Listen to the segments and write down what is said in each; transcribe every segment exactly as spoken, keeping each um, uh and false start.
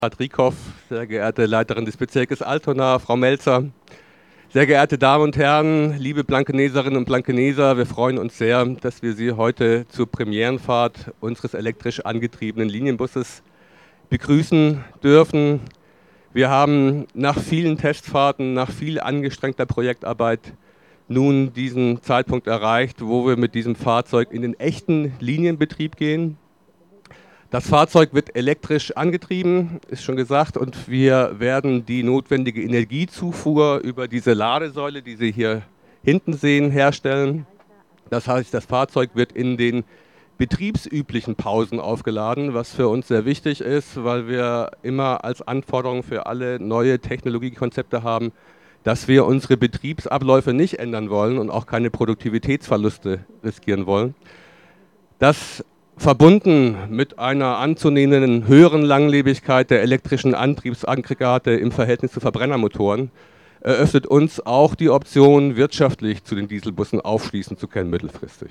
Rieckhoff, sehr geehrte Leiterin des Bezirkes Altona, Frau Melzer, sehr geehrte Damen und Herren, liebe Blankeneserinnen und Blankeneser, wir freuen uns sehr, dass wir Sie heute zur Premierenfahrt unseres elektrisch angetriebenen Linienbusses begrüßen dürfen. Wir haben nach vielen Testfahrten, nach viel angestrengter Projektarbeit nun diesen Zeitpunkt erreicht, wo wir mit diesem Fahrzeug in den echten Linienbetrieb gehen. Das Fahrzeug wird elektrisch angetrieben, ist schon gesagt, und wir werden die notwendige Energiezufuhr über diese Ladesäule, die Sie hier hinten sehen, herstellen. Das heißt, das Fahrzeug wird in den betriebsüblichen Pausen aufgeladen, was für uns sehr wichtig ist, weil wir immer als Anforderung für alle neue Technologiekonzepte haben, dass wir unsere Betriebsabläufe nicht ändern wollen und auch keine Produktivitätsverluste riskieren wollen. Das verbunden mit einer anzunehmenden höheren Langlebigkeit der elektrischen Antriebsaggregate im Verhältnis zu Verbrennermotoren eröffnet uns auch die Option, wirtschaftlich zu den Dieselbussen aufschließen zu können mittelfristig.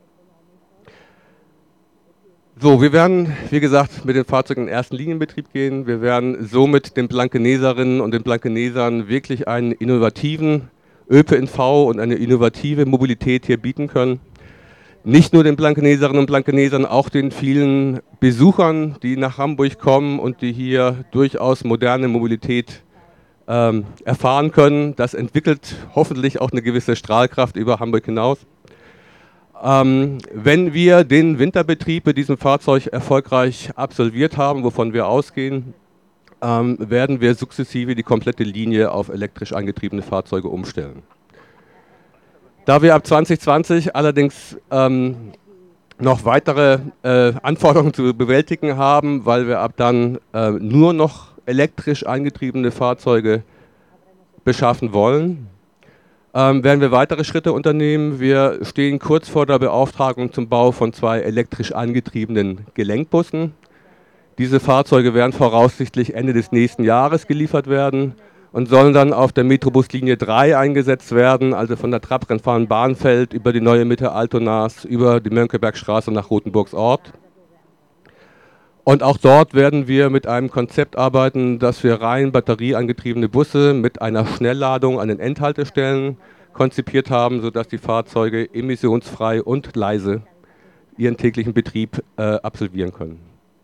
So, wir werden, wie gesagt, mit den Fahrzeugen in den ersten Linienbetrieb gehen. Wir werden somit den Blankeneserinnen und den Blankenesern wirklich einen innovativen Ö P N V und eine innovative Mobilität hier bieten können. Nicht nur den Blankeneserinnen und Blankenesern, auch den vielen Besuchern, die nach Hamburg kommen und die hier durchaus moderne Mobilität ähm, erfahren können. Das entwickelt hoffentlich auch eine gewisse Strahlkraft über Hamburg hinaus. Ähm, wenn wir den Winterbetrieb mit diesem Fahrzeug erfolgreich absolviert haben, wovon wir ausgehen, ähm, werden wir sukzessive die komplette Linie auf elektrisch angetriebene Fahrzeuge umstellen. Da wir ab zwanzig zwanzig allerdings ähm, noch weitere äh, Anforderungen zu bewältigen haben, weil wir ab dann äh, nur noch elektrisch angetriebene Fahrzeuge beschaffen wollen, ähm, werden wir weitere Schritte unternehmen. Wir stehen kurz vor der Beauftragung zum Bau von zwei elektrisch angetriebenen Gelenkbussen. Diese Fahrzeuge werden voraussichtlich Ende des nächsten Jahres geliefert werden und sollen dann auf der Metrobuslinie drei eingesetzt werden, also von der Trabrennbahn-Bahnfeld über die neue Mitte Altonas, über die Mönckebergstraße nach Rothenburgsort. Und auch dort werden wir mit einem Konzept arbeiten, dass wir rein batterieangetriebene Busse mit einer Schnellladung an den Endhaltestellen konzipiert haben, sodass die Fahrzeuge emissionsfrei und leise ihren täglichen Betrieb äh, absolvieren können.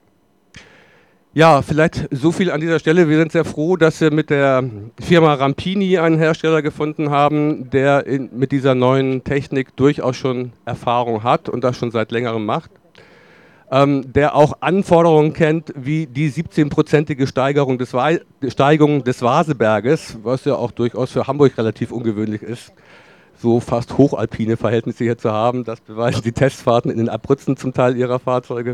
Ja, vielleicht so viel an dieser Stelle. Wir sind sehr froh, dass wir mit der Firma Rampini einen Hersteller gefunden haben, der in, mit dieser neuen Technik durchaus schon Erfahrung hat und das schon seit längerem macht. Ähm, der auch Anforderungen kennt, wie die siebzehnprozentige Steigerung des, Steigung des Vaseberges, was ja auch durchaus für Hamburg relativ ungewöhnlich ist, so fast hochalpine Verhältnisse hier zu haben. Das beweisen die Testfahrten in den Abruzzen zum Teil ihrer Fahrzeuge.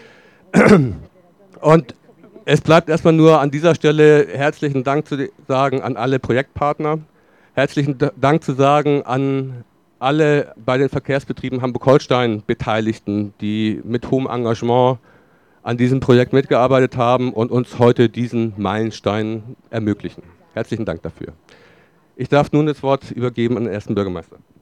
Und es bleibt erstmal nur an dieser Stelle herzlichen Dank zu sagen an alle Projektpartner, herzlichen Dank zu sagen an alle bei den Verkehrsbetrieben Hamburg-Holstein Beteiligten, die mit hohem Engagement an diesem Projekt mitgearbeitet haben und uns heute diesen Meilenstein ermöglichen. Herzlichen Dank dafür. Ich darf nun das Wort übergeben an den ersten Bürgermeister.